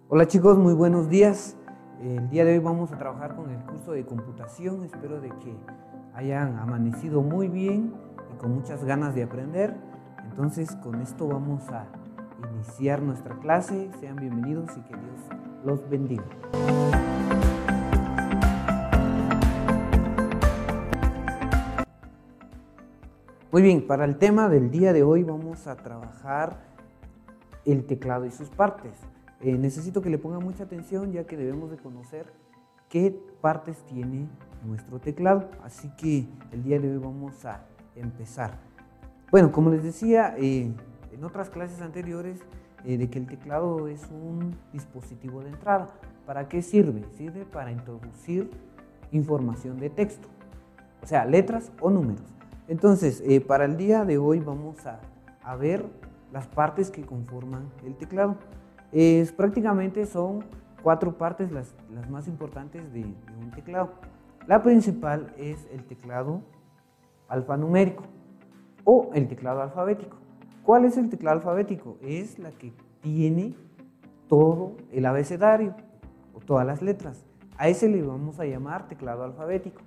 Hola chicos, muy buenos días. El día de hoy vamos a trabajar con el curso de computación. Espero de que hayan amanecido muy bien y con muchas ganas de aprender. Entonces con esto vamos a iniciar nuestra clase. Sean bienvenidos y que Dios los bendiga. Muy bien, para el tema del día de hoy vamos a trabajar el teclado y sus partes. Necesito que le pongan mucha atención, ya que debemos de conocer qué partes tiene nuestro teclado. Así que el día de hoy vamos a empezar. Bueno, como les decía en otras clases anteriores, de que el teclado es un dispositivo de entrada. ¿Para qué sirve? Sirve para introducir información de texto, o sea, letras o números. Entonces, para el día de hoy vamos a ver las partes que conforman el teclado. Prácticamente son 4 partes las más importantes de un teclado. La principal es el teclado alfanumérico o el teclado alfabético. ¿Cuál es el teclado alfabético? Es la que tiene todo el abecedario o todas las letras. A ese le vamos a llamar teclado alfabético.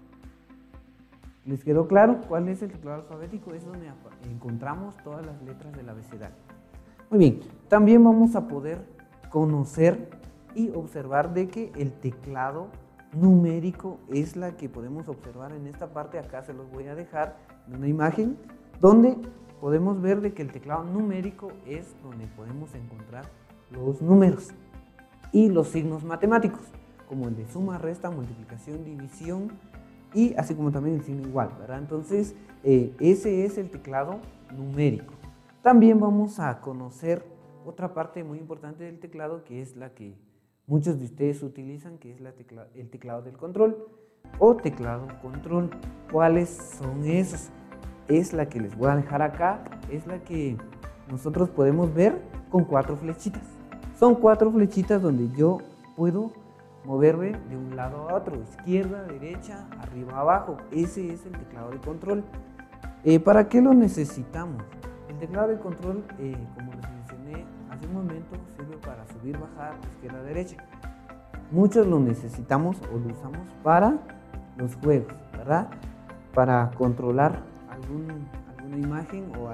¿Les quedó claro cuál es el teclado alfabético? Es donde encontramos todas las letras del abecedario. Muy bien, también vamos a poder conocer y observar de que el teclado numérico es la que podemos observar en esta parte. Acá se los voy a dejar en una imagen donde podemos ver de que el teclado numérico es donde podemos encontrar los números y los signos matemáticos, como el de suma, resta, multiplicación, división y así como también el signo igual, ¿verdad? Entonces, ese es el teclado numérico. También vamos a conocer otra parte muy importante del teclado, que es la que muchos de ustedes utilizan, que es el teclado del control o teclado control. ¿Cuáles son esos? Es la que les voy a dejar acá, es la que nosotros podemos ver con 4 flechitas. Son 4 flechitas donde yo puedo moverme de un lado a otro, izquierda, derecha, arriba, abajo. Ese es el teclado de control. ¿Para qué lo necesitamos? El teclado de control, como les mencioné hace un momento, sirve para subir, bajar, izquierda, derecha. Muchos lo necesitamos o lo usamos para los juegos, ¿verdad? Para controlar alguna imagen o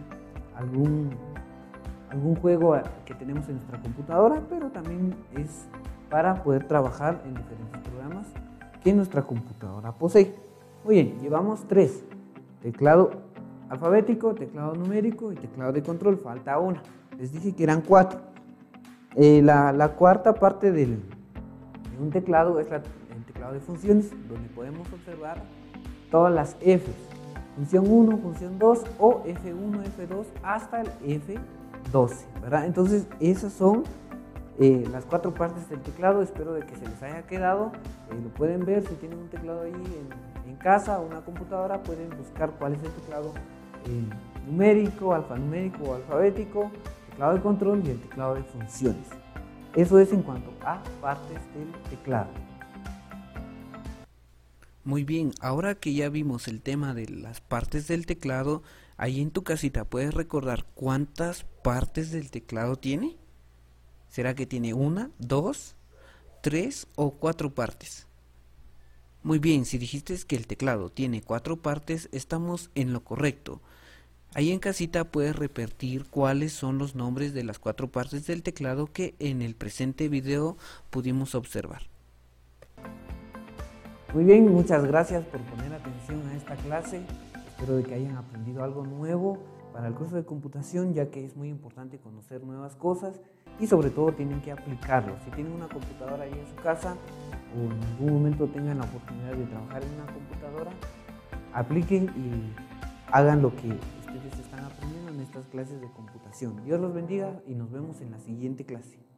algún juego que tenemos en nuestra computadora, pero también es para poder trabajar en diferentes programas que nuestra computadora posee. Muy bien, llevamos 3: teclado alfabético, teclado numérico y teclado de control. Falta una. Les dije que eran 4. La cuarta parte de un teclado es el teclado de funciones, donde podemos observar todas las Fs. Función 1, función 2 o F1, F2 hasta el F12, ¿verdad? Entonces, esas son las 4 partes del teclado. Espero de que se les haya quedado. Lo pueden ver si tienen un teclado ahí en casa o una computadora. Pueden buscar cuál es el teclado numérico, alfanumérico o alfabético, teclado de control y el teclado de funciones. Eso es en cuanto a partes del teclado. Muy bien, ahora que ya vimos el tema de las partes del teclado, ahí en tu casita, ¿puedes recordar cuántas partes del teclado tiene? ¿Será que tiene 1, 2, 3 o 4 partes? Muy bien, si dijiste que el teclado tiene 4 partes, estamos en lo correcto. Ahí en casita puedes repetir cuáles son los nombres de las 4 partes del teclado que en el presente video pudimos observar. Muy bien, muchas gracias por poner atención a esta clase. Espero de que hayan aprendido algo nuevo para el curso de computación, ya que es muy importante conocer nuevas cosas y sobre todo tienen que aplicarlo. Si tienen una computadora ahí en su casa o en algún momento tengan la oportunidad de trabajar en una computadora, apliquen y hagan lo que ustedes están aprendiendo en estas clases de computación. Dios los bendiga y nos vemos en la siguiente clase.